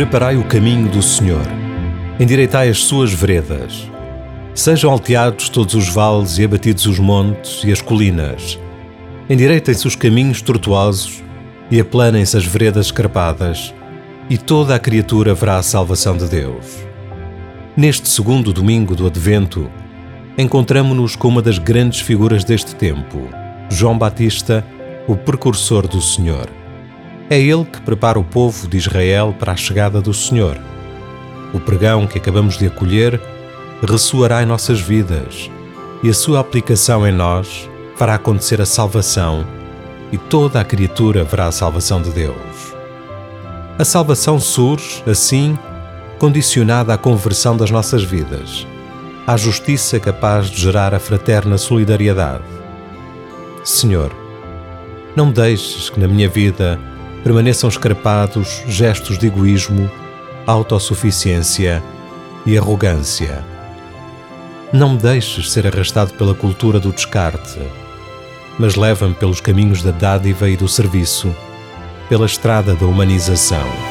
Preparai o caminho do Senhor, endireitai as suas veredas. Sejam alteados todos os vales e abatidos os montes e as colinas. Endireitem-se os caminhos tortuosos e aplanem-se as veredas escarpadas, e toda a criatura verá a salvação de Deus. Neste segundo domingo do Advento, encontramo-nos com uma das grandes figuras deste tempo, João Batista, o precursor do Senhor. É ele que prepara o povo de Israel para a chegada do Senhor. O pregão que acabamos de acolher ressoará em nossas vidas, e a sua aplicação em nós fará acontecer a salvação, e toda a criatura verá a salvação de Deus. A salvação surge, assim, condicionada à conversão das nossas vidas, à justiça capaz de gerar a fraterna solidariedade. Senhor, não deixes que na minha vida permaneçam escarpados gestos de egoísmo, autossuficiência e arrogância. Não me deixes ser arrastado pela cultura do descarte, mas leva-me pelos caminhos da dádiva e do serviço, pela estrada da humanização.